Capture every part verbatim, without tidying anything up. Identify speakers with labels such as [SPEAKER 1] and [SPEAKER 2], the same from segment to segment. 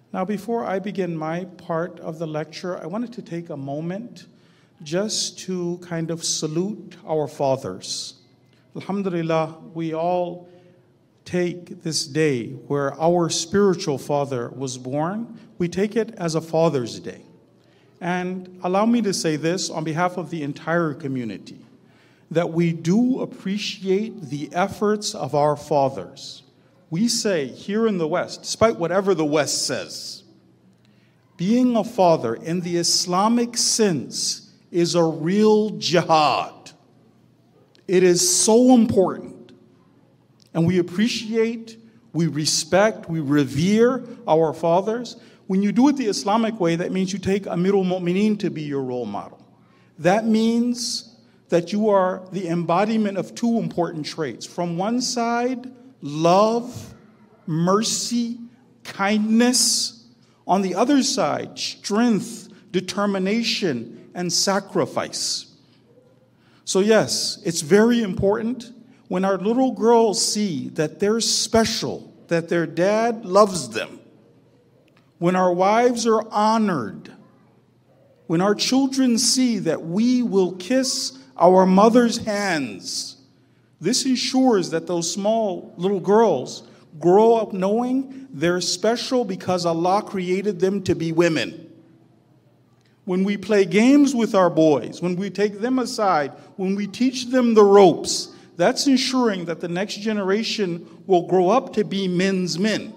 [SPEAKER 1] Now, before I begin my part of the lecture, I wanted to take a moment just to kind of salute our fathers. Alhamdulillah, we all take this day where our spiritual father was born, we take it as a Father's Day. And allow me to say this on behalf of the entire community, that we do appreciate the efforts of our fathers. We say here in the West, despite whatever the West says, being a father in the Islamic sense is a real jihad. It is so important. And we appreciate, we respect, we revere our fathers. When you do it the Islamic way, that means you take Amirul Mu'mineen to be your role model. That means that you are the embodiment of two important traits. From one side, love, mercy, kindness. On the other side, strength, determination, and sacrifice. So yes, it's very important when our little girls see that they're special, that their dad loves them, when our wives are honored, when our children see that we will kiss our mother's hands, this ensures that those small little girls grow up knowing they're special because Allah created them to be women. When we play games with our boys, when we take them aside, when we teach them the ropes, that's ensuring that the next generation will grow up to be men's men.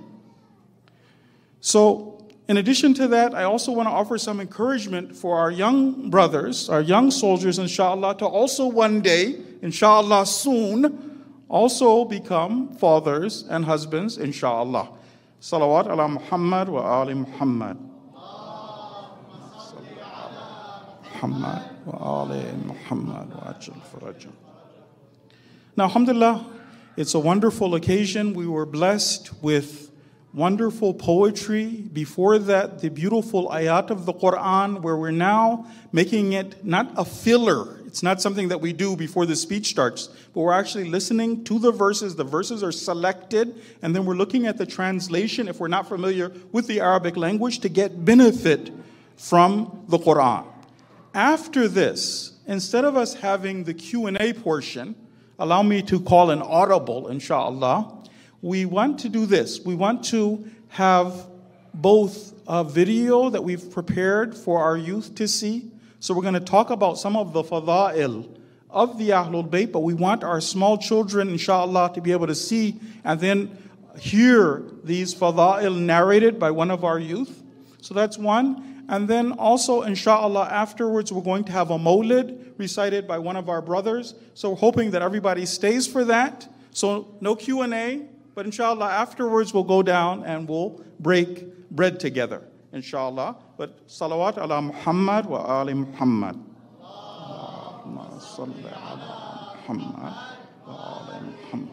[SPEAKER 1] So, in addition to that, I also want to offer some encouragement for our young brothers, our young soldiers, inshallah, to also one day, inshallah soon, also become fathers and husbands, inshallah. Salawat ala Muhammad wa ali Muhammad. Muhammad wa ali Muhammad wa ajal farajal. Now, alhamdulillah, it's a wonderful occasion. We were blessed with wonderful poetry. Before that, the beautiful ayat of the Quran, where we're now making it not a filler. It's not something that we do before the speech starts, but we're actually listening to the verses. The verses are selected, and then we're looking at the translation, if we're not familiar with the Arabic language, to get benefit from the Quran. After this, instead of us having the Q and A portion, allow me to call an audible, inshallah. We want to do this. We want to have both a video that we've prepared for our youth to see. So we're going to talk about some of the fada'il of the Ahlul Bayt, but we want our small children, inshallah, to be able to see and then hear these fada'il narrated by one of our youth. So that's one. And then also, inshallah, afterwards, we're going to have a mawlid recited by one of our brothers. So we're hoping that everybody stays for that. So no Q and A, but inshallah, afterwards, we'll go down and we'll break bread together, inshallah. But salawat ala Muhammad wa ali Muhammad. Allahumma salli ala Muhammad wa ali Muhammad.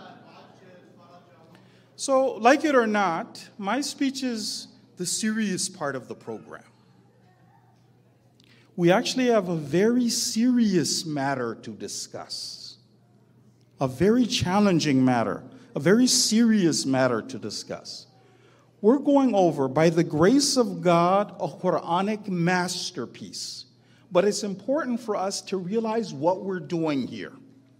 [SPEAKER 1] So, like it or not, my speech is the serious part of the program. We actually have a very serious matter to discuss, a very challenging matter, a very serious matter to discuss. We're going over, by the grace of God, a Quranic masterpiece. But it's important for us to realize what we're doing here.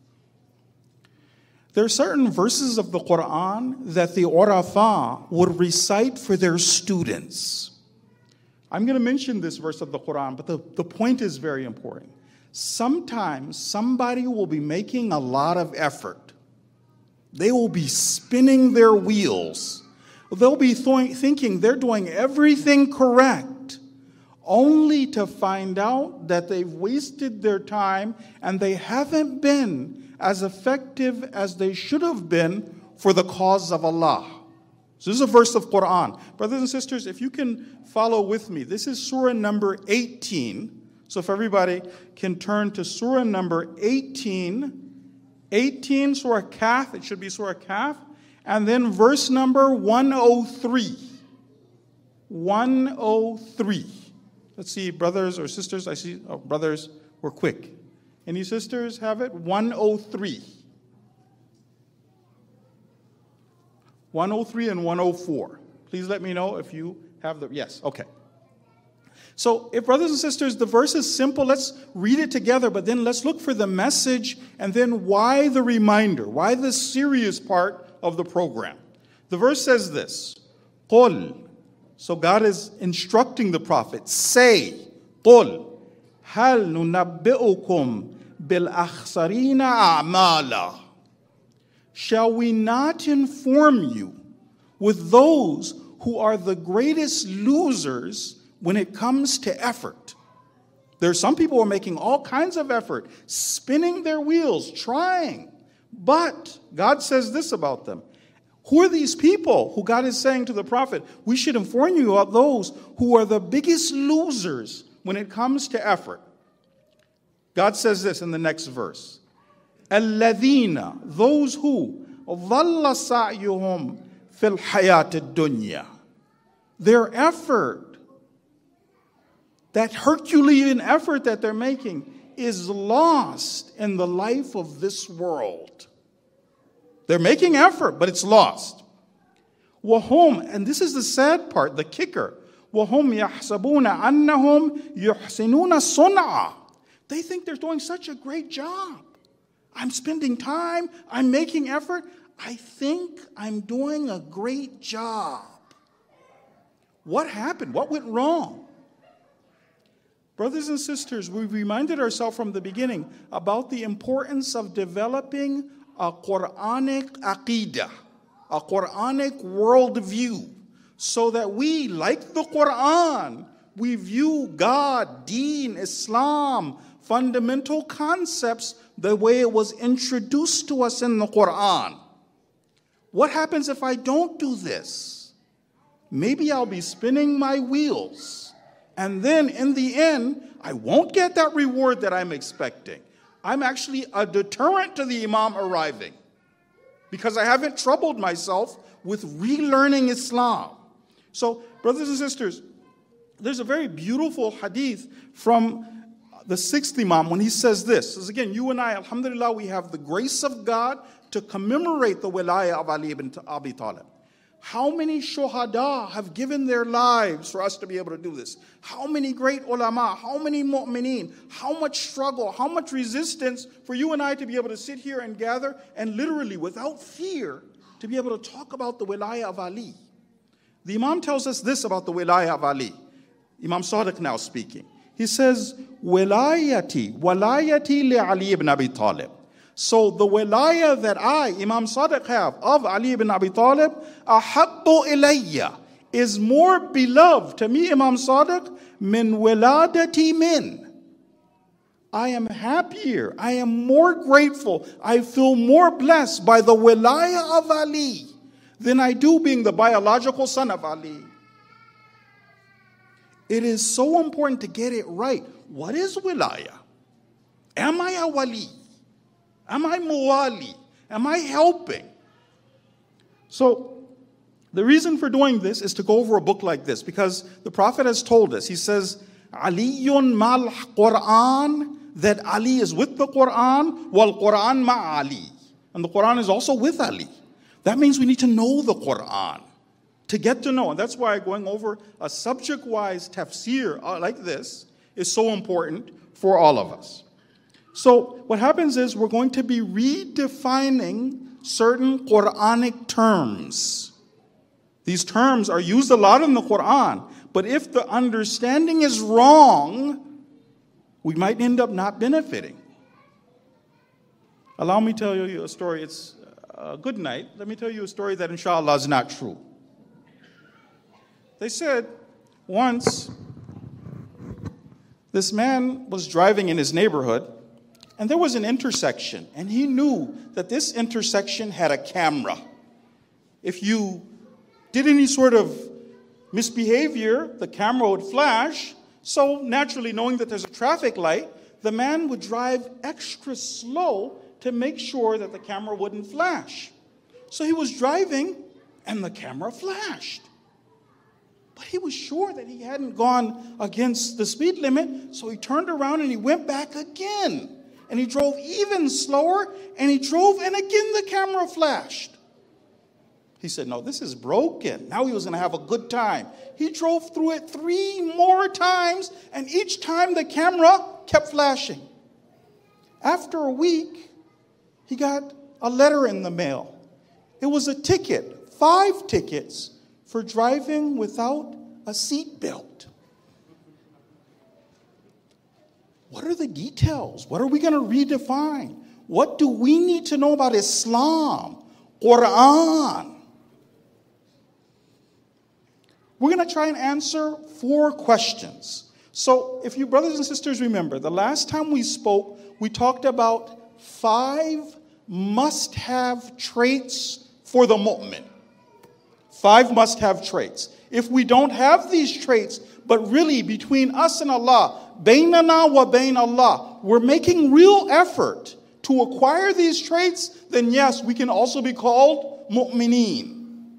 [SPEAKER 1] There are certain verses of the Quran that the Urafa would recite for their students. I'm going to mention this verse of the Quran, but the, the point is very important. Sometimes somebody will be making a lot of effort. They will be spinning their wheels. They'll be th- thinking they're doing everything correct, only to find out that they've wasted their time and they haven't been as effective as they should have been for the cause of Allah. So this is a verse of Quran. Brothers and sisters, if you can follow with me, this is surah number eighteen. So if everybody can turn to surah number eighteen, eighteen, surah Kahf, it should be surah Kahf, and then verse number one oh three. one oh three. Let's see, brothers or sisters, I see, oh, brothers, we're quick. Any sisters have it? one oh three. one oh three and one oh four. Please let me know if you have the, yes, okay. So if brothers and sisters, the verse is simple, let's read it together, but then let's look for the message and then why the reminder, why the serious part of the program. The verse says this, قُلْ. So God is instructing the prophet, say, قُلْ هَلْ نُنَبِّئُكُمْ بِالْأَخْسَرِينَ أَعْمَالًا. Shall we not inform you with those who are the greatest losers when it comes to effort? There are some people who are making all kinds of effort, spinning their wheels, trying. But God says this about them. Who are these people who God is saying to the prophet, we should inform you about those who are the biggest losers when it comes to effort? God says this in the next verse. الَّذِينَ, those who ظَلَّ سَعْيُهُمْ فِي الْحَيَاةِ الدُّنْيَا. Their effort, that Herculean effort that they're making, is lost in the life of this world. They're making effort, but it's lost. وَهُمْ, and this is the sad part, the kicker. وَهُمْ يَحْسَبُونَ أَنَّهُمْ يُحْسِنُونَ صُنْعًا. They think they're doing such a great job. I'm spending time, I'm making effort. I think I'm doing a great job. What happened? What went wrong? Brothers and sisters, we reminded ourselves from the beginning about the importance of developing a Quranic aqidah, a Quranic worldview, so that we, like the Quran, we view God, Deen, Islam, fundamental concepts the way it was introduced to us in the Quran. What happens if I don't do this? Maybe I'll be spinning my wheels, and then in the end, I won't get that reward that I'm expecting. I'm actually a deterrent to the Imam arriving because I haven't troubled myself with relearning Islam. So, brothers and sisters, there's a very beautiful hadith from the sixth Imam when he says this. Says again, you and I, alhamdulillah, we have the grace of God to commemorate the wilayah of Ali ibn Abi Talib. How many shuhada have given their lives for us to be able to do this? How many great ulama, how many mu'mineen, how much struggle, how much resistance for you and I to be able to sit here and gather and literally without fear to be able to talk about the wilayah of Ali. The Imam tells us this about the wilayah of Ali. Imam Sadiq now speaking. He says, wilayati, walayati li Ali ibn Abi Talib. So the wilayah that I, Imam Sadiq, have of Ali ibn Abi Talib, ahabbu ilayya, is more beloved to me, Imam Sadiq, min wiladati min. I am happier, I am more grateful, I feel more blessed by the wilayah of Ali than I do being the biological son of Ali. It is so important to get it right. What is wilayah? Am I a wali? Am I muwali? Am I helping? So the reason for doing this is to go over a book like this, because the Prophet has told us, he says, Aliyun mal Quran, that Ali is with the Quran, wal Quran ma Ali. And the Quran is also with Ali. That means we need to know the Quran, to get to know. And that's why going over a subject-wise tafsir like this is so important for all of us. So what happens is we're going to be redefining certain Quranic terms. These terms are used a lot in the Quran, but if the understanding is wrong, we might end up not benefiting. Allow me to tell you a story. It's a good night. Let me tell you a story that inshallah is not true. They said once this man was driving in his neighborhood, and there was an intersection, and he knew that this intersection had a camera. If you did any sort of misbehavior, the camera would flash. So naturally, knowing that there's a traffic light, the man would drive extra slow to make sure that the camera wouldn't flash. So he was driving, and the camera flashed. But he was sure that he hadn't gone against the speed limit, so he turned around and he went back again. And he drove even slower, and he drove, and again the camera flashed. He said, no, this is broken. Now he was going to have a good time. He drove through it three more times, and each time the camera kept flashing. After a week, he got a letter in the mail. It was a ticket, five tickets, for driving without a seatbelt. What are the details? What are we going to redefine? What do we need to know about Islam, Quran? We're going to try and answer four questions. So if you brothers and sisters remember, the last time we spoke, we talked about five must-have traits for the mu'min. Five must-have traits. If we don't have these traits, but really between us and Allah, baynana wa bayn Allah, we're making real effort to acquire these traits, then yes, we can also be called mu'mineen.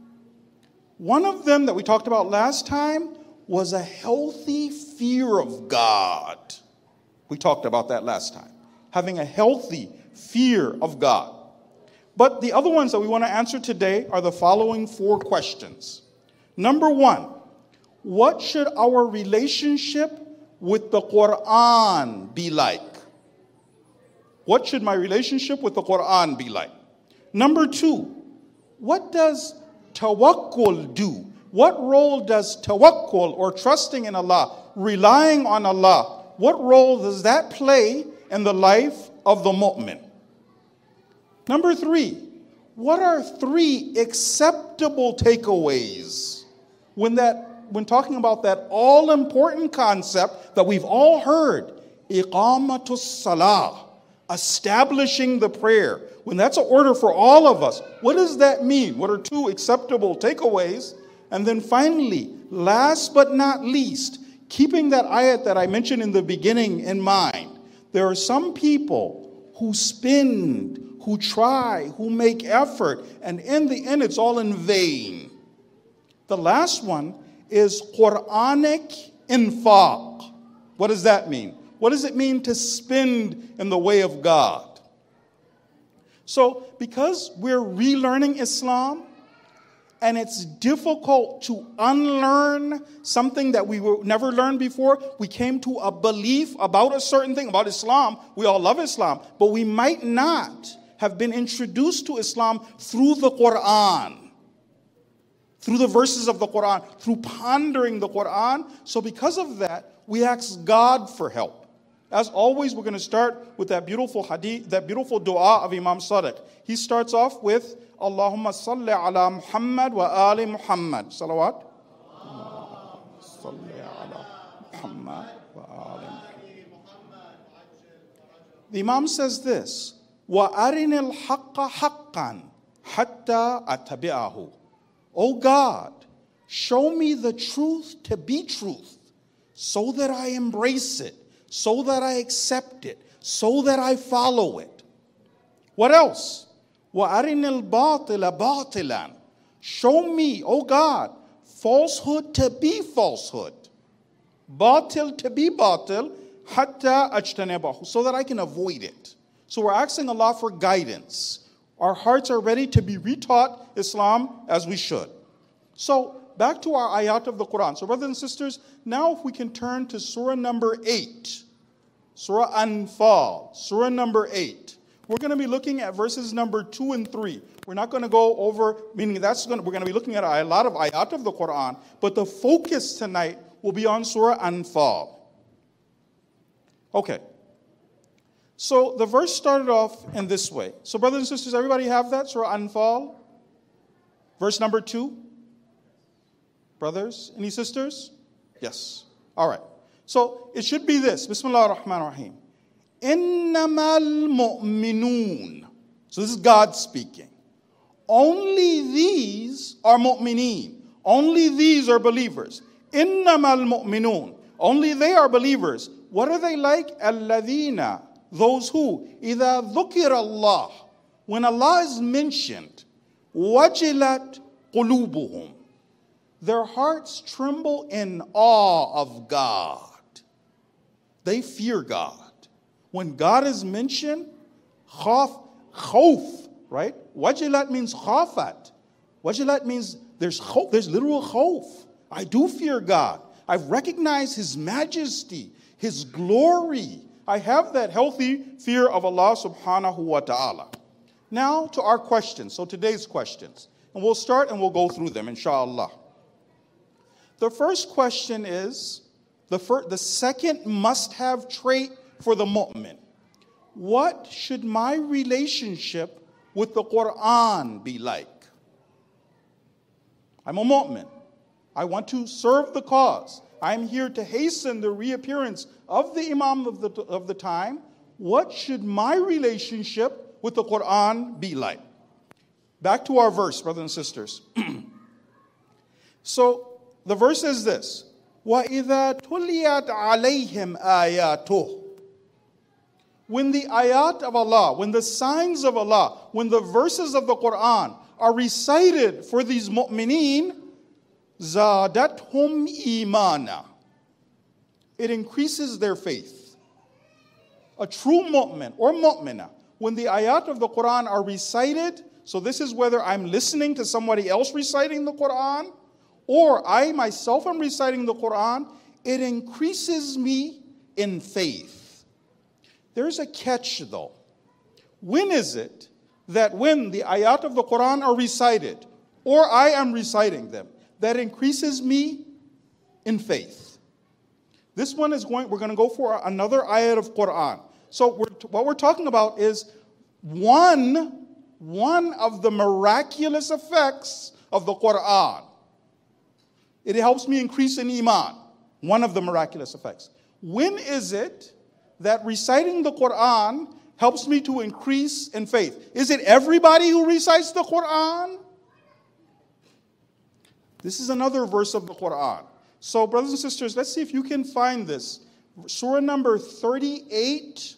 [SPEAKER 1] One of them that we talked about last time was a healthy fear of God. We talked about that last time. Having a healthy fear of God. But the other ones that we want to answer today are the following four questions. Number one, what should our relationship with the Quran be like? What should my relationship with the Quran be like? Number two, what does tawakkul do? What role does tawakkul, or trusting in Allah, relying on Allah, what role does that play in the life of the mu'min? Number three, what are three acceptable takeaways when that when talking about that all-important concept that we've all heard, iqamatus salah, establishing the prayer? When that's an order for all of us, what does that mean? What are two acceptable takeaways? And then finally, last but not least, keeping that ayat that I mentioned in the beginning in mind, there are some people who spend, who try, who make effort, and in the end it's all in vain. The last one is Quranic infaq. What does that mean? What does it mean to spend in the way of God? So, because we're relearning Islam, and it's difficult to unlearn something that we were never learned before, we came to a belief about a certain thing, about Islam. We all love Islam, but we might not have been introduced to Islam through the Quran, through the verses of the Quran, through pondering the Quran. So because of that, we ask God for help. As always, we're going to start with that beautiful hadith, that beautiful dua of Imam Sadiq. He starts off with, Allahumma salli ala Muhammad wa ali Muhammad. Salawat. Allahumma salli ala Muhammad wa ali Muhammad. The Imam says this, wa arinil haqqa haqqan hatta atabi'ahu. O God, show me the truth to be truth, so that I embrace it, so that I accept it, so that I follow it. What else? وَأَرِنِ الْبَاطِلَ بَاطِلًا. Show me, oh God, falsehood to be falsehood, batil to be batil, hatta ajtanibahu, so that I can avoid it. So we're asking Allah for guidance. Our hearts are ready to be retaught Islam as we should. So back to our ayat of the Quran. So brothers and sisters, now if we can turn to surah number eight. Surah Anfal, surah number eight. We're going to be looking at verses number two and three. We're not going to go over, meaning that's going to, we're going to be looking at a lot of ayat of the Quran, but the focus tonight will be on surah Anfal. Okay. So the verse started off in this way. So brothers and sisters, everybody have that? Surah Anfal, verse number two. Brothers, any sisters? Yes. All right. So it should be this. Bismillah ar-Rahman ar-Rahim. Innamal mu'minun. So this is God speaking. Only these are mu'mineen. Only these are believers. Innamal mu'minun. Only they are believers. What are they like? Alladhina. Those who, إِذَا ذُكِرَ اللَّهُ, when Allah is mentioned, وَجِلَتْ قُلُوبُهُمْ, their hearts tremble in awe of God. They fear God. When God is mentioned, khaf, khawf, right? Wajilat means khafat. Wajilat means there's khawf, there's literal khawf. I do fear God. I've recognized His majesty, His glory. I have that healthy fear of Allah subhanahu wa ta'ala. Now to our questions. So today's questions. And we'll start and we'll go through them, inshallah. The first question is, the, first, the second must-have trait for the mu'min. What should my relationship with the Quran be like? I'm a mu'min. I want to serve the cause. I'm here to hasten the reappearance of the Imam of the, of the time. What should my relationship with the Quran be like? Back to our verse, brothers and sisters. So the verse is this: وَإِذَا تُلِيَتْ عَلَيْهِمْ آيَاتُهُ. When the ayat of Allah, when the signs of Allah, when the verses of the Quran are recited for these mu'mineen, زَادَتْهُمْ إِيمَانًا. It increases their faith. A true mu'min or mu'mina, when the ayat of the Quran are recited, so this is whether I'm listening to somebody else reciting the Quran, or I myself am reciting the Quran, it increases me in faith. There's a catch though. When is it that when the ayat of the Quran are recited, or I am reciting them, that increases me in faith? This one is going, we're going to go for another ayat of Quran. So we're, what we're talking about is one, one of the miraculous effects of the Quran. It helps me increase in iman. One of the miraculous effects. When is it that reciting the Quran helps me to increase in faith? Is it everybody who recites the Quran? This is another verse of the Quran. So, brothers and sisters, let's see if you can find this. Surah number thirty-eight,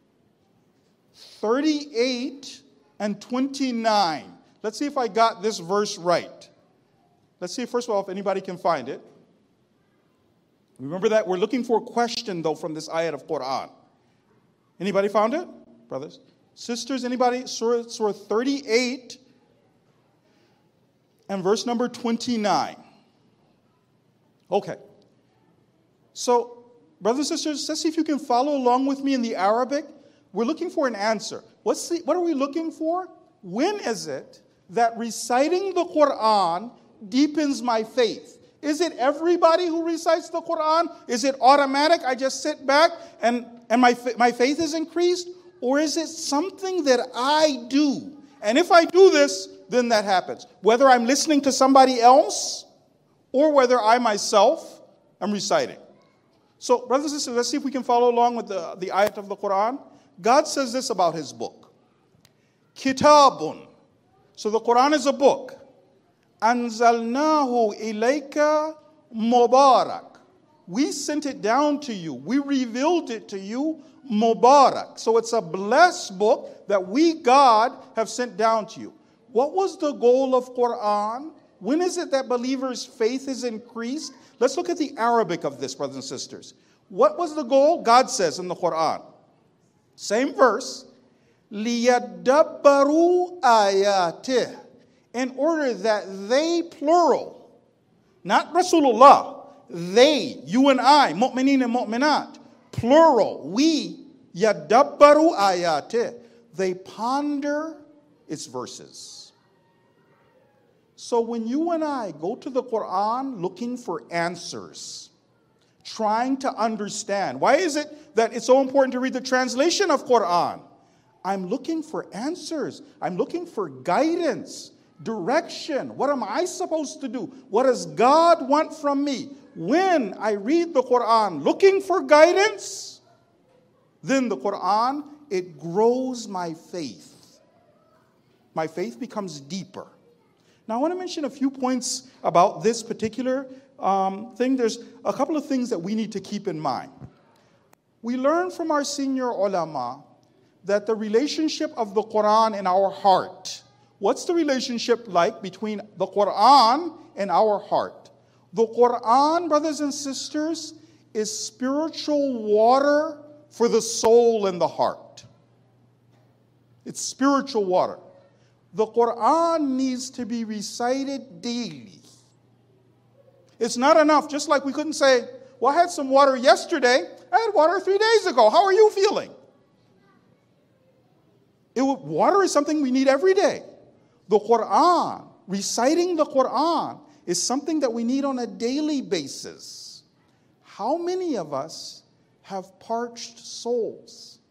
[SPEAKER 1] thirty-eight, and twenty-nine. Let's see if I got this verse right. Let's see, first of all, if anybody can find it. Remember that we're looking for a question, though, from this ayat of Quran. Anybody found it? Brothers? Sisters, anybody? Surah, Surah thirty-eight and verse number twenty-nine. Okay. So, brothers and sisters, let's see if you can follow along with me in the Arabic. We're looking for an answer. What's the, what are we looking for? When is it that reciting the Quran deepens my faith? Is it everybody who recites the Quran? Is it automatic? I just sit back and, and my, my faith is increased? Or is it something that I do? And if I do this, then that happens. Whether I'm listening to somebody else or whether I myself am reciting. So, brothers and sisters, let's see if we can follow along with the, the ayat of the Quran. God says this about His book. Kitabun. So the Quran is a book. Anzalnahu ilayka mubarak. We sent it down to you. We revealed it to you, mubarak. So it's a blessed book that we, God, have sent down to you. What was the goal of Quran? When is it that believers' faith is increased? Let's look at the Arabic of this, brothers and sisters. What was the goal? God says in the Quran. Same verse. لِيَدَّبَّرُوا آيَاتِهِ. In order that they, plural, not Rasulullah, they, you and I, mu'mineen and mu'minat, plural, we, yadabbaru ayatih, they ponder its verses. So when you and I go to the Quran looking for answers, trying to understand, why is it that it's so important to read the translation of Quran? I'm looking for answers. I'm looking for guidance, direction. What am I supposed to do? What does God want from me? When I read the Quran looking for guidance, then the Quran, it grows my faith. My faith becomes deeper. Now I want to mention a few points about this particular um, thing. There's a couple of things that we need to keep in mind. We learn from our senior ulama that the relationship of the Quran in our heart, what's the relationship like between the Quran and our heart? The Quran, brothers and sisters, is spiritual water for the soul and the heart. It's spiritual water. The Quran needs to be recited daily. It's not enough, just like we couldn't say, well, I had some water yesterday, I had water three days ago. How are you feeling? It, water is something we need every day. The Quran, reciting the Quran, is something that we need on a daily basis. How many of us have parched souls?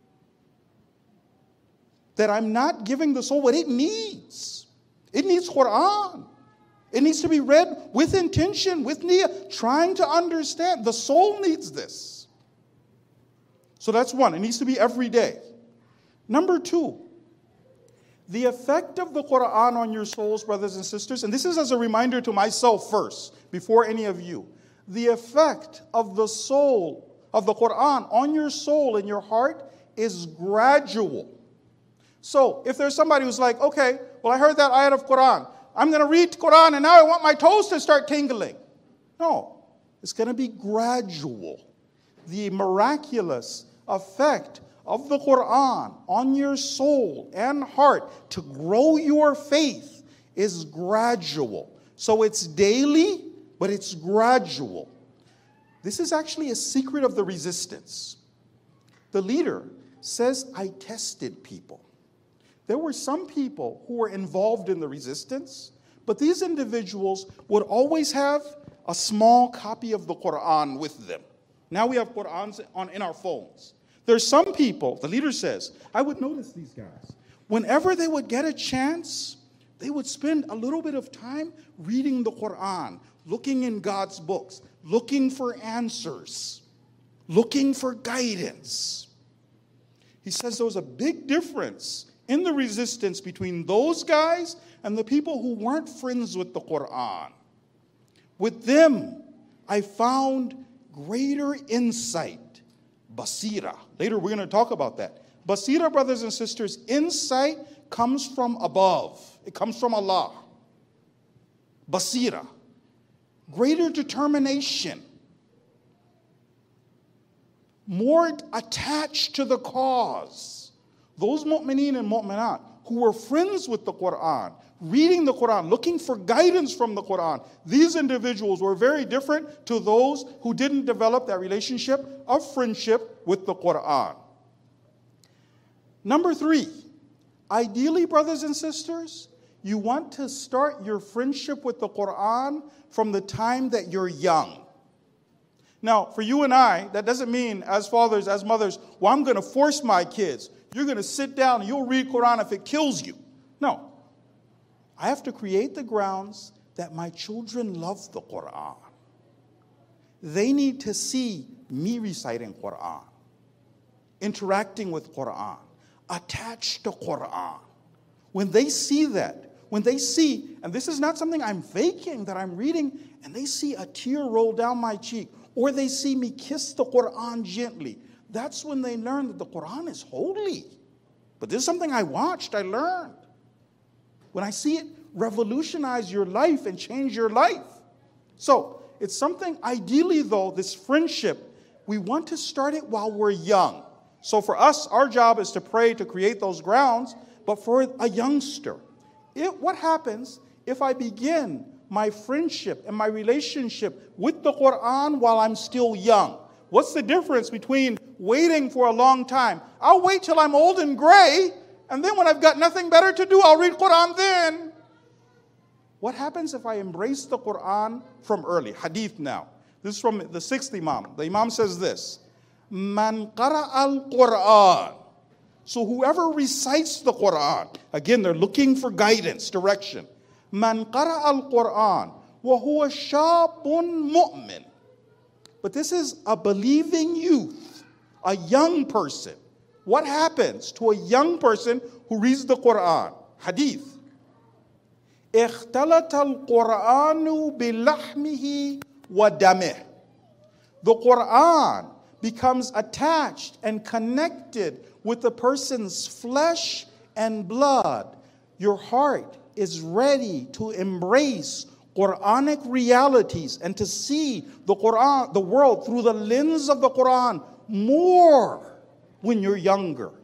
[SPEAKER 1] That I'm not giving the soul what it needs. It needs Quran. It needs to be read with intention, with niyyah, trying to understand. The soul needs this. So that's one. It needs to be every day. Number two, the effect of the Quran on your souls, brothers and sisters, and this is as a reminder to myself first, before any of you. The effect of the soul, of the Quran on your soul and your heart is gradual. So if there's somebody who's like, okay, well, I heard that ayat of Quran. I'm going to read Quran and now I want my toes to start tingling. No, it's going to be gradual. The miraculous effect of the Quran on your soul and heart to grow your faith is gradual. So it's daily, but it's gradual. This is actually a secret of the resistance. The leader says, I tested people. There were some people who were involved in the resistance, but these individuals would always have a small copy of the Quran with them. Now we have Qurans on, in our phones. There's some people, the leader says, I would notice these guys. Whenever they would get a chance, they would spend a little bit of time reading the Quran, looking in God's books, looking for answers, looking for guidance. He says there was a big difference in the resistance between those guys and the people who weren't friends with the Quran. With them, I found greater insight, basira. Later we're going to talk about that. Basira, brothers and sisters, insight comes from above. It comes from Allah. Basira. Greater determination. More attached to the cause. Those mu'mineen and mu'minat who were friends with the Quran, reading the Quran, looking for guidance from the Quran, these individuals were very different to those who didn't develop that relationship of friendship with the Quran. Number three, ideally, brothers and sisters, you want to start your friendship with the Quran from the time that you're young. Now, for you and I, that doesn't mean as fathers, as mothers, well, I'm going to force my kids. You're going to sit down and you'll read Quran if it kills you. No. I have to create the grounds that my children love the Quran. They need to see me reciting Quran, interacting with Quran, attached to Quran. When they see that, when they see, and this is not something I'm faking that I'm reading, and they see a tear roll down my cheek, or they see me kiss the Quran gently, that's when they learn that the Quran is holy. But this is something I watched, I learned. When I see it revolutionize your life and change your life. So, it's something, ideally though, this friendship, we want to start it while we're young. So for us, our job is to pray to create those grounds, but for a youngster, it, what happens if I begin my friendship and my relationship with the Quran while I'm still young? What's the difference between waiting for a long time? I'll wait till I'm old and gray, and then when I've got nothing better to do, I'll read Quran then. What happens if I embrace the Quran from early? Hadith now. This is from the sixth Imam. The Imam says this, Man qara al-Quran. So whoever recites the Quran, again, they're looking for guidance, direction. Man qara al-Quran, wa huwa shabun mu'min. But this is a believing youth, a young person. What happens to a young person who reads the Quran? Hadith. اختلط القرآن بلحمه ودمه. The Quran becomes attached and connected with the person's flesh and blood. Your heart is ready to embrace Quranic realities and to see the Quran, the world through the lens of the Quran more when you're younger.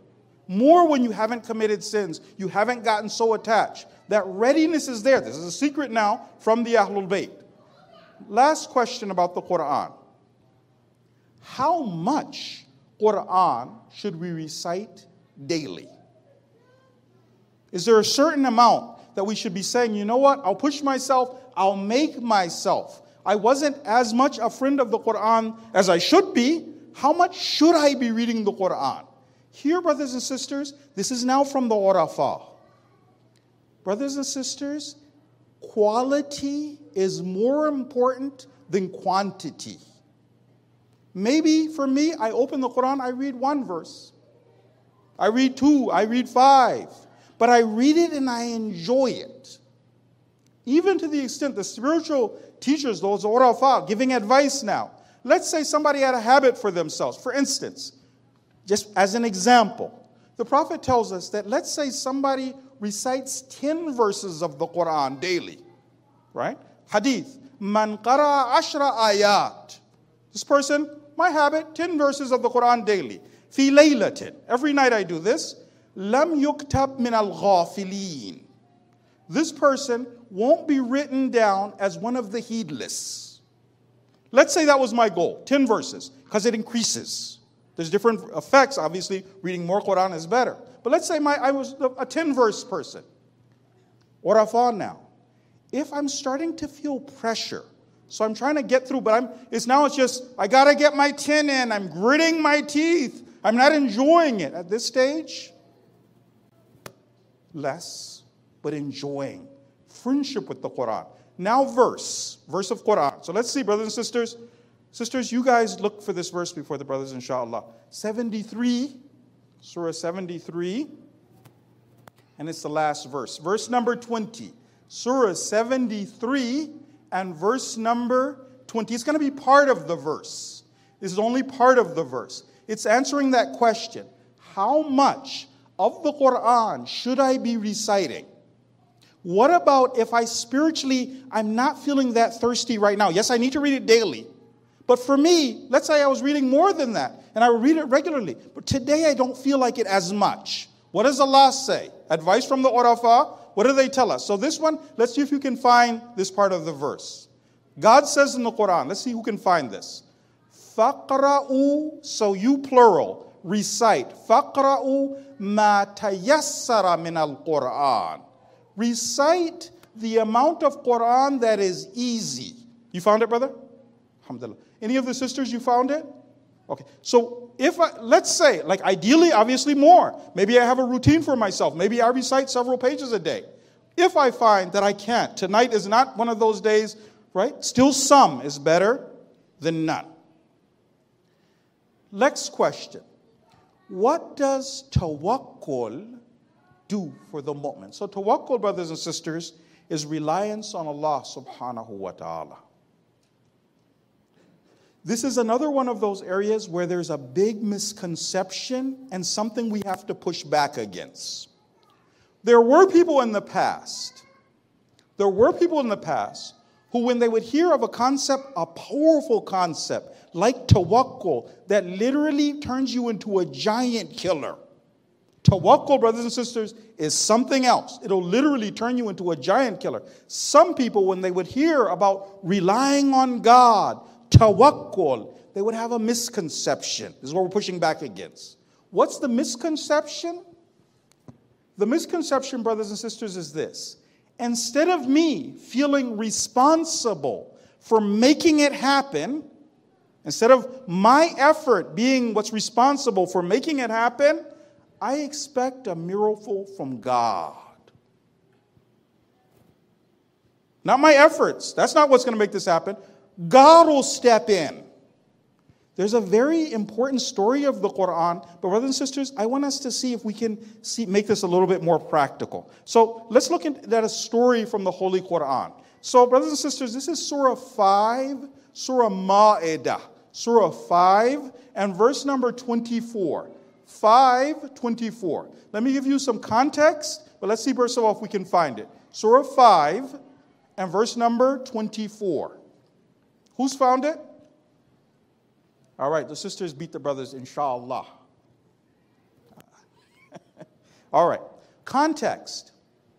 [SPEAKER 1] more when you haven't committed sins. You haven't gotten so attached. That readiness is there. This is a secret now from the Ahlul Bayt. Last question about the Quran. How much Quran should we recite daily? Is there a certain amount that we should be saying, you know what, I'll push myself, I'll make myself. I wasn't as much a friend of the Quran as I should be. How much should I be reading the Quran? Here, brothers and sisters, this is now from the Urafa. Brothers and sisters, quality is more important than quantity. Maybe for me, I open the Quran, I read one verse. I read two, I read five. But I read it and I enjoy it. Even to the extent the spiritual teachers, those Urafa, giving advice now. Let's say somebody had a habit for themselves. For instance, just as an example, the Prophet tells us that let's say somebody recites ten verses of the Quran daily. Right? Hadith. Man qara ashra ayat. This person, my habit, ten verses of the Quran daily. Fi laylatin. Every night I do this. Lam yuktab min al-ghafilin. This person won't be written down as one of the heedless. Let's say that was my goal, ten verses, because it increases. There's different effects, obviously, reading more Quran is better. But let's say my I was a ten-verse person. Urafa now. If I'm starting to feel pressure, so I'm trying to get through, but I'm it's now it's just, I got to get my ten in, I'm gritting my teeth, I'm not enjoying it. At this stage, less, but enjoying. Friendship with the Quran. Now verse, verse of Quran. So let's see, brothers and sisters. Sisters, you guys look for this verse before the brothers, inshallah. seventy-three, Surah seventy-three, and it's the last verse. Verse number twenty. Surah seventy-three and verse number twenty. It's going to be part of the verse. This is only part of the verse. It's answering that question. How much of the Quran should I be reciting? What about if I spiritually, I'm not feeling that thirsty right now? Yes, I need to read it daily. But for me, let's say I was reading more than that, and I would read it regularly. But today I don't feel like it as much. What does Allah say? Advice from the Urafa. What do they tell us? So this one, let's see if you can find this part of the verse. God says in the Quran, let's see who can find this. Faqra'u, so you plural, recite. Faqra'u ma tayassara min al-Quran. Recite the amount of Quran that is easy. You found it, brother? Alhamdulillah. Any of the sisters, you found it? Okay. So if I, let's say, like ideally, obviously more. Maybe I have a routine for myself. Maybe I recite several pages a day. If I find that I can't, tonight is not one of those days, right? Still some is better than none. Next question. What does tawakkul do for the mu'min? So tawakkul, brothers and sisters, is reliance on Allah subhanahu wa ta'ala. This is another one of those areas where there's a big misconception and something we have to push back against. There were people in the past, there were people in the past who, when they would hear of a concept, a powerful concept, like tawakkul, that literally turns you into a giant killer. Tawakkul, brothers and sisters, is something else. It'll literally turn you into a giant killer. Some people, when they would hear about relying on God, tawakkul, they would have a misconception. This is what we're pushing back against. What's the misconception? The misconception, brothers and sisters, is this. Instead of me feeling responsible for making it happen, instead of my effort being what's responsible for making it happen, I expect a miracle from God. Not my efforts. That's not what's going to make this happen. God will step in. There's a very important story of the Quran, but brothers and sisters, I want us to see if we can see, make this a little bit more practical. So let's look at a story from the Holy Quran. So brothers and sisters, this is Surah five, Surah Ma'idah, Surah five, and verse number twenty-four. five twenty-four. Let me give you some context, but let's see first of all if we can find it. Surah five and verse number twenty-four. Who's found it? All right, the sisters beat the brothers, inshallah. All right. Context.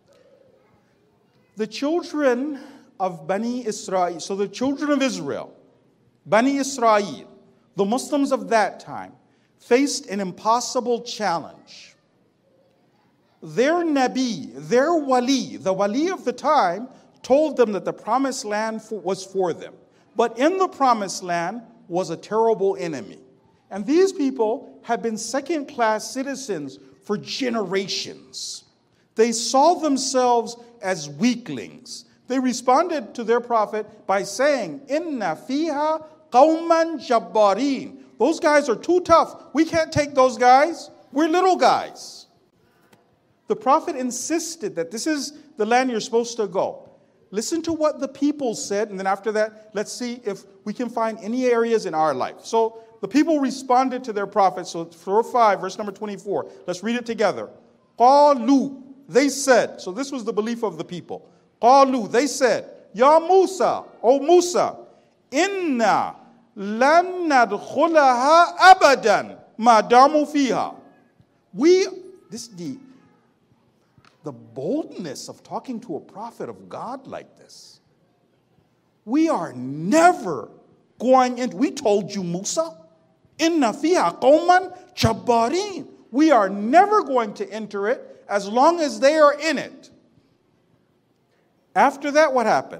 [SPEAKER 1] The children of Bani Israel, so the children of Israel, Bani Israel, the Muslims of that time, faced an impossible challenge. Their Nabi, their Wali, the Wali of the time, told them that the promised land for, was for them. But in the promised land was a terrible enemy. And these people had been second-class citizens for generations. They saw themselves as weaklings. They responded to their prophet by saying, Inna fiha qawman jabbarin. Those guys are too tough. We can't take those guys. We're little guys. The prophet insisted that this is the land you're supposed to go. Listen to what the people said, and then after that, let's see if we can find any areas in our life. So the people responded to their prophet. So Surah five, verse number twenty-four. Let's read it together. Qalu. They said, so this was the belief of the people. Qalu, they said, Ya Musa, O Musa, inna lan nadkhulaha abadan ma damu fiha. We, this the, the boldness of talking to a prophet of God like this. We are never going in. We told you, Musa, inna fiha qawman jabbarin. We are never going to enter it as long as they are in it. After that, what happened?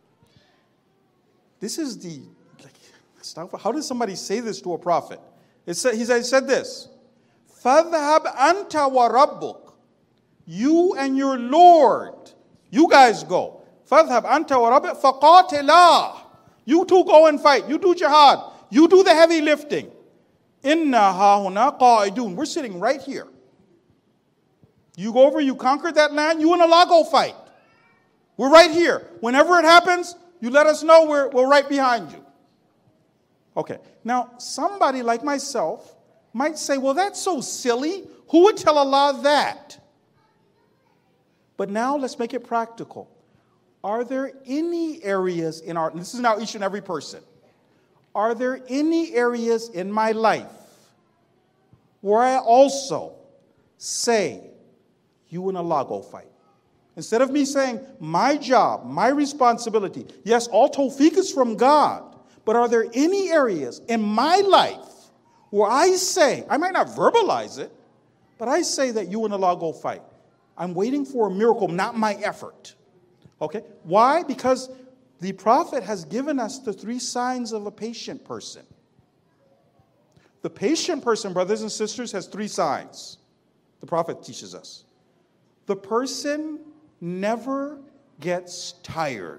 [SPEAKER 1] This is the, like, how does somebody say this to a prophet? It said, he said, said this, فَذْهَبْ أَنْتَ وَرَبُّكَ. You and your Lord, you guys go. فَذْهَبْ أَنْتَ وَرَبُّكَ فَقَاتِلَا. You two go and fight. You do jihad. You do the heavy lifting. إِنَّا هَاهُنَا قَائِدُونَ. We're sitting right here. You go over, you conquer that land, you and Allah go fight. We're right here. Whenever it happens, you let us know, we're, we're right behind you. Okay, now somebody like myself might say, well, that's so silly. Who would tell Allah that? But now let's make it practical. Are there any areas in our, this is now each and every person, are there any areas in my life where I also say, you and Allah go fight? Instead of me saying, my job, my responsibility, yes, all tawfiq is from God, but are there any areas in my life where I say, I might not verbalize it, but I say that you and Allah go fight? I'm waiting for a miracle, not my effort. Okay? Why? Because the Prophet has given us the three signs of a patient person. The patient person, brothers and sisters, has three signs. The Prophet teaches us. The person never gets tired.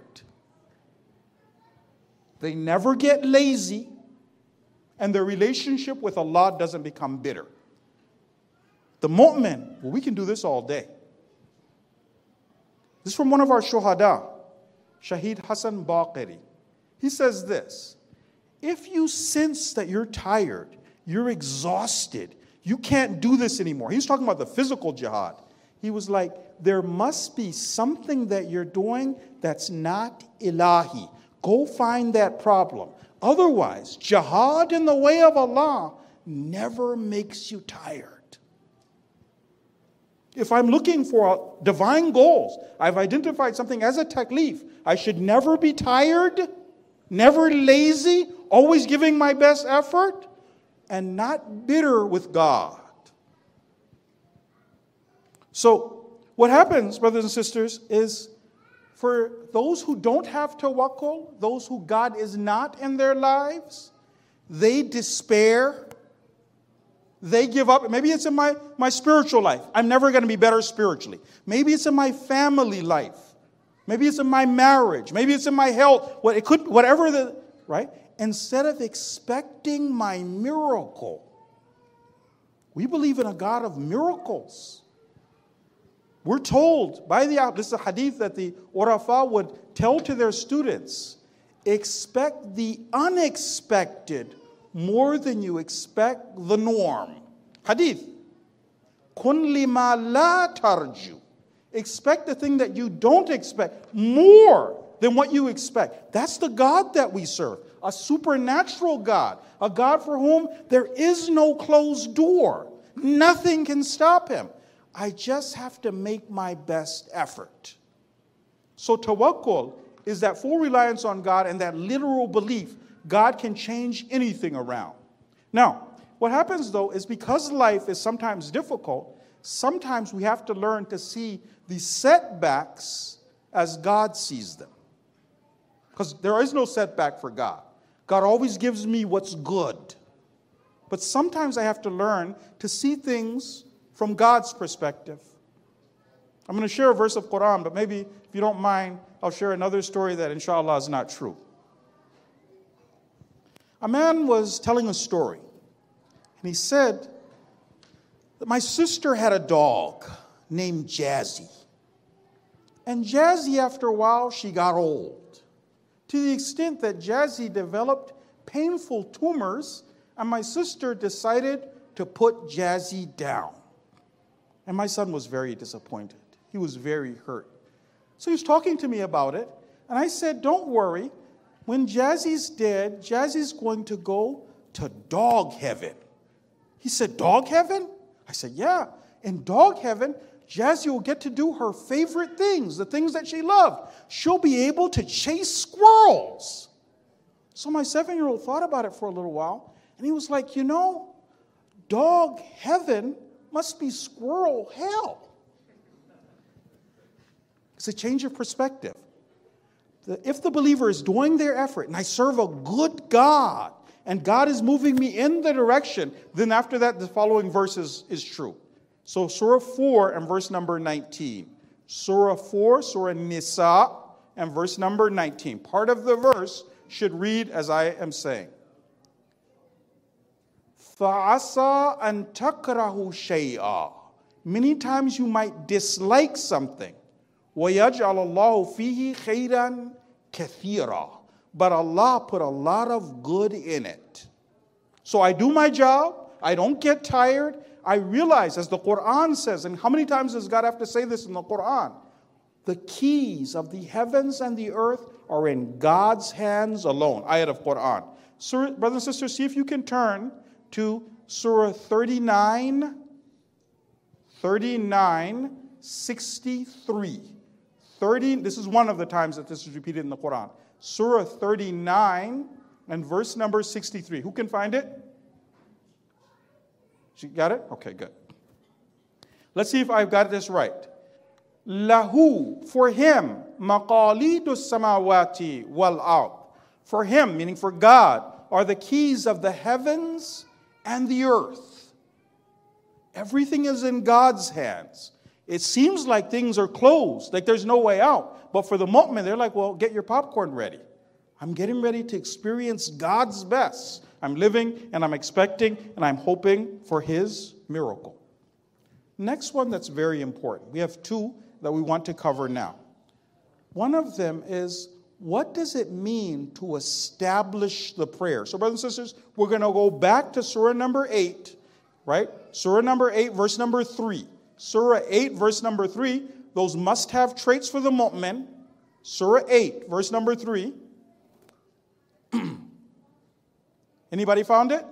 [SPEAKER 1] They never get lazy, and their relationship with Allah doesn't become bitter. The mu'min, well, we can do this all day. This is from one of our shuhada, Shaheed Hassan Baqiri. He says this, if you sense that you're tired, you're exhausted, you can't do this anymore. He was talking about the physical jihad. He was like, there must be something that you're doing that's not ilahi. Go find that problem. Otherwise, jihad in the way of Allah never makes you tired. If I'm looking for divine goals, I've identified something as a taklif. I should never be tired, never lazy, always giving my best effort, and not bitter with God. So what happens, brothers and sisters, is for those who don't have tawakkul, those who God is not in their lives, they despair, they give up. Maybe it's in my, my spiritual life. I'm never going to be better spiritually. Maybe it's in my family life. Maybe it's in my marriage. Maybe it's in my health. What it could, whatever the, right? Instead of expecting my miracle, we believe in a God of miracles. We're told by the, this is a hadith that the Urafa would tell to their students, expect the unexpected more than you expect the norm. Hadith. Kun lima la tarju. Expect the thing that you don't expect more than what you expect. That's the God that we serve. A supernatural God. A God for whom there is no closed door. Nothing can stop him. I just have to make my best effort. So tawakkul is that full reliance on God and that literal belief God can change anything around. Now, what happens though is because life is sometimes difficult, sometimes we have to learn to see the setbacks as God sees them. Because there is no setback for God. God always gives me what's good. But sometimes I have to learn to see things from God's perspective. I'm going to share a verse of Quran, but maybe if you don't mind, I'll share another story that inshallah is not true. A man was telling a story, and he said that my sister had a dog named Jazzy. And Jazzy, after a while, she got old, to the extent that Jazzy developed painful tumors, and my sister decided to put Jazzy down. And my son was very disappointed. He was very hurt. So he was talking to me about it, and I said, don't worry. When Jazzy's dead, Jazzy's going to go to dog heaven. He said, dog heaven? I said, yeah. In dog heaven, Jazzy will get to do her favorite things, the things that she loved. She'll be able to chase squirrels. So my seven-year-old thought about it for a little while, and he was like, you know, dog heaven must be squirrel hell. It's a change of perspective. If the believer is doing their effort, and I serve a good God, and God is moving me in the direction, then after that, the following verse is, is true. So Surah four and verse number nineteen. Surah four, Surah Nisa, and verse number nineteen. Part of the verse should read as I am saying. فَعَسَىٰ أَن تَكْرَهُ شَيْئًا. Many times you might dislike something. وَيَجْعَلَ اللَّهُ فِيهِ خَيْرًا كَثِيرًا. But Allah put a lot of good in it. So I do my job. I don't get tired. I realize, as the Quran says, and how many times does God have to say this in the Quran? The keys of the heavens and the earth are in God's hands alone. Ayat of Quran. So, brothers and sisters, see if you can turn to Surah thirty-nine, thirty-nine, sixty-three. thirty, this is one of the times that this is repeated in the Quran. Surah thirty-nine and verse number sixty-three. Who can find it? You got it? Okay, good. Let's see if I've got this right. Lahu, for him, maqalidu samawati wal ard. For him, meaning for God, are the keys of the heavens and the earth. Everything is in God's hands. It seems like things are closed, like there's no way out. But for the mu'min, they're like, well, get your popcorn ready. I'm getting ready to experience God's best. I'm living and I'm expecting and I'm hoping for His miracle. Next one that's very important. We have two that we want to cover now. One of them is, what does it mean to establish the prayer? So, brothers and sisters, we're going to go back to Surah number eight, right? Surah number eight, verse number three. Surah eight, verse number three, those must-have traits for the mu'min. Surah eight, verse number three. Anybody found it?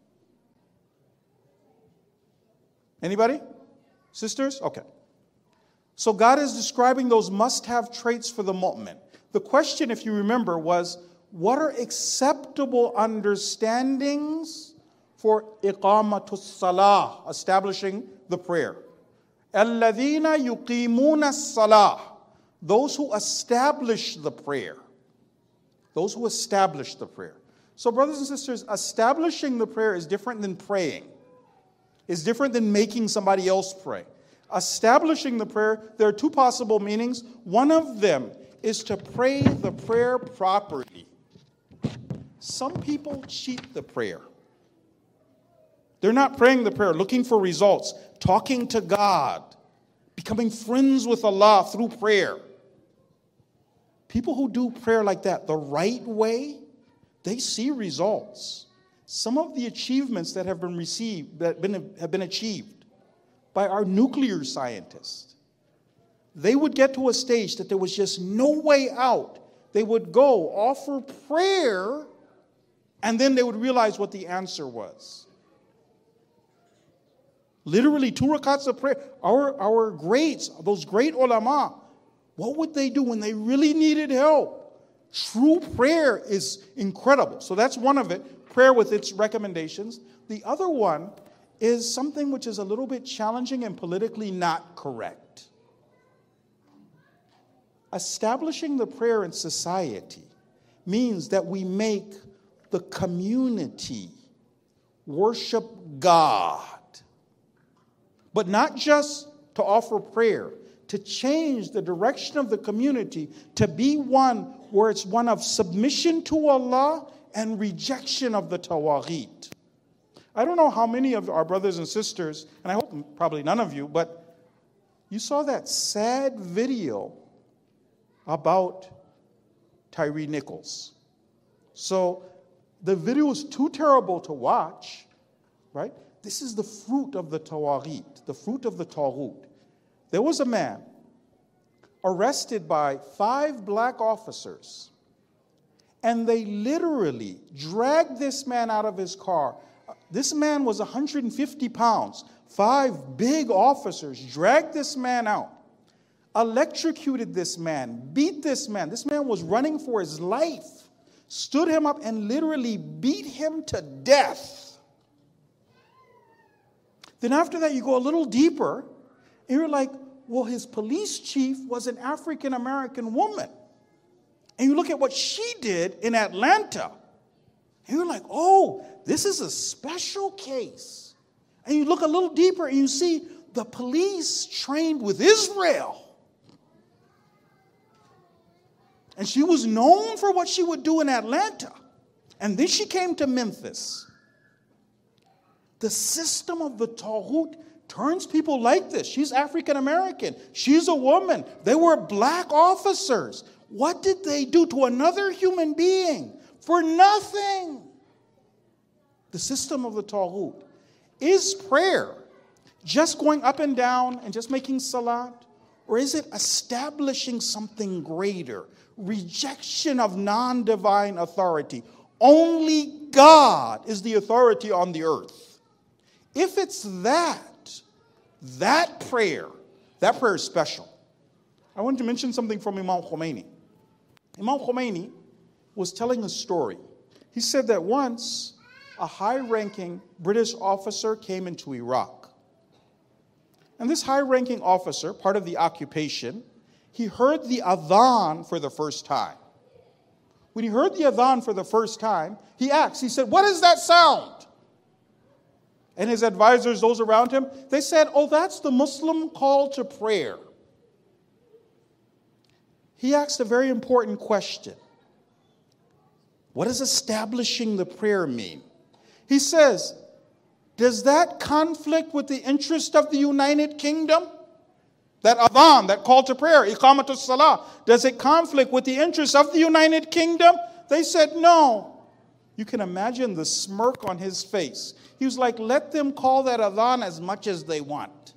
[SPEAKER 1] Anybody? Sisters? Okay. So God is describing those must-have traits for the mu'min. The question, if you remember, was, what are acceptable understandings for iqamatus salah, establishing the prayer? Alladhina yuqimuna salah, those who establish the prayer. Those who establish the prayer. So, brothers and sisters, establishing the prayer is different than praying. It's different than making somebody else pray. Establishing the prayer, there are two possible meanings. One of them is to pray the prayer properly. Some people cheat the prayer. They're not praying the prayer, looking for results, talking to God, becoming friends with Allah through prayer. People who do prayer like that the right way, they see results. Some of the achievements that have been received, that been, have been achieved by our nuclear scientists, they would get to a stage that there was just no way out. They would go offer prayer, and then they would realize what the answer was. Literally two rakats of prayer. Our, our greats, those great ulama, what would they do when they really needed help? True prayer is incredible. So that's one of it, prayer with its recommendations. The other one is something which is a little bit challenging and politically not correct. Establishing the prayer in society means that we make the community worship God. But not just to offer prayer, to change the direction of the community to be one where it's one of submission to Allah and rejection of the tawaghit. I don't know how many of our brothers and sisters, and I hope probably none of you, but you saw that sad video about Tyree Nichols. So the video is too terrible to watch, right? This is the fruit of the tawaghit, the fruit of the taghut. There was a man arrested by five black officers, and they literally dragged this man out of his car. This man was one hundred fifty pounds. Five big officers dragged this man out, electrocuted this man, beat this man. This man was running for his life, stood him up and literally beat him to death. Then after that, you go a little deeper, and you're like, well, his police chief was an African-American woman. And you look at what she did in Atlanta, and you're like, oh, this is a special case. And you look a little deeper, and you see the police trained with Israel. And she was known for what she would do in Atlanta. And then she came to Memphis. The system of the Taghut turns people like this. She's African American. She's a woman. They were black officers. What did they do to another human being? For nothing. The system of the Taghut. Is prayer just going up and down and just making salat? Or is it establishing something greater? Rejection of non-divine authority. Only God is the authority on the earth. If it's that, that prayer, that prayer is special. I want to mention something from Imam Khomeini. Imam Khomeini was telling a story. He said that once a high-ranking British officer came into Iraq. And this high-ranking officer, part of the occupation, he heard the adhan for the first time. When he heard the adhan for the first time, he asked, he said, what is that sound? And his advisors, those around him, they said, oh, that's the Muslim call to prayer. He asked a very important question. What does establishing the prayer mean? He says, does that conflict with the interest of the United Kingdom? That adhan, that call to prayer, iqamatus salah, does it conflict with the interest of the United Kingdom? They said no. You can imagine the smirk on his face. He was like, let them call that adhan as much as they want.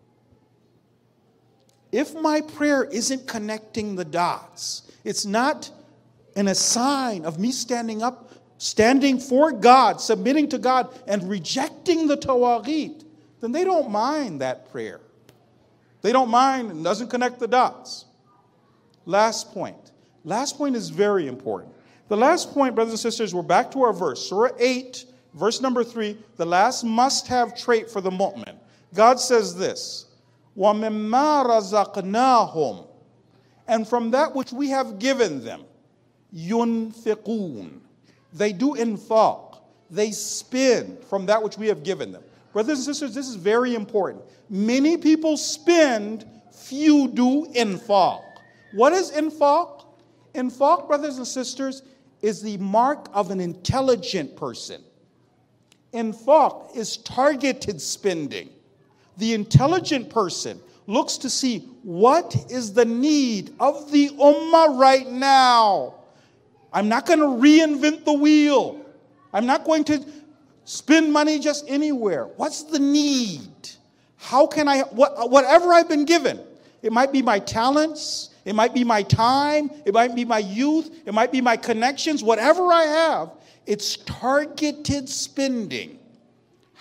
[SPEAKER 1] If my prayer isn't connecting the dots, it's not an, a sign of me standing up, standing for God, submitting to God, and rejecting the tawaghit, then they don't mind that prayer. They don't mind and doesn't connect the dots. Last point. Last point is very important. The last point, brothers and sisters, we're back to our verse. Surah eight, verse number three, the last must-have trait for the mu'min. God says this, وَمِمَّا رَزَقْنَاهُمْ, and from that which we have given them, يُنْفِقُونَ, they do infaq, they spend from that which we have given them. Brothers and sisters, this is very important. Many people spend, few do infaq. What is infaq? Infaq, brothers and sisters, is the mark of an intelligent person. Infaq is targeted spending. The intelligent person looks to see what is the need of the ummah right now. I'm not going to reinvent the wheel. I'm not going to spend money just anywhere. What's the need? How can I, what, whatever I've been given, it might be my talents, it might be my time, it might be my youth, it might be my connections, whatever I have, it's targeted spending.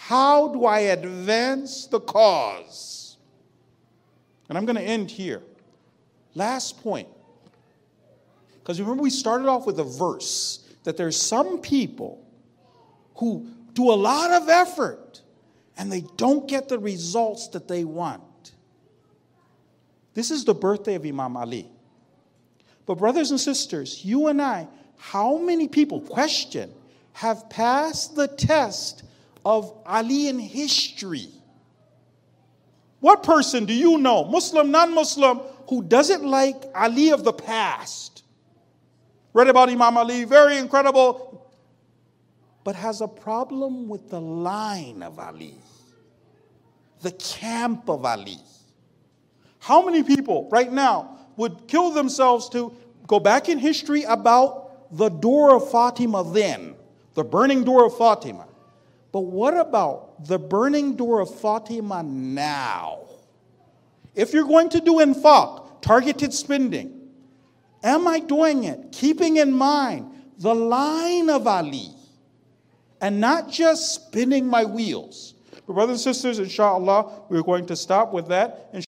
[SPEAKER 1] How do I advance the cause? And I'm going to end here. Last point. Because remember, we started off with a verse that there's some people who do a lot of effort and they don't get the results that they want. This is the birthday of Imam Ali. But brothers and sisters, you and I, how many people, question, have passed the test of Ali in history? What person do you know, Muslim, non-Muslim, who doesn't like Ali of the past? Read about Imam Ali, very incredible, but has a problem with the line of Ali, the camp of Ali. How many people right now would kill themselves to go back in history about the door of Fatima then, the burning door of Fatima? But what about the burning door of Fatima now? If you're going to do infaq, targeted spending, am I doing it keeping in mind the line of Ali and not just spinning my wheels? Brothers and sisters, inshallah, we're going to stop with that.